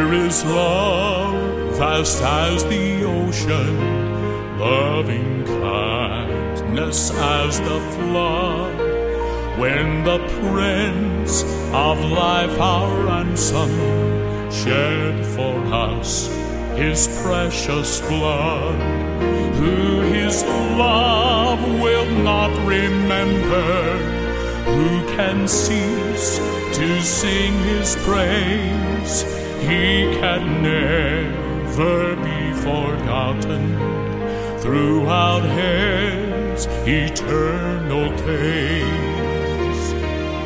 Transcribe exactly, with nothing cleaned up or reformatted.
There is love vast as the ocean, loving kindness as the flood. When the Prince of Life, our ransom, shed for us his precious blood, who his love will not remember, who can cease to sing his praise? He can never be forgotten throughout hell's eternal days.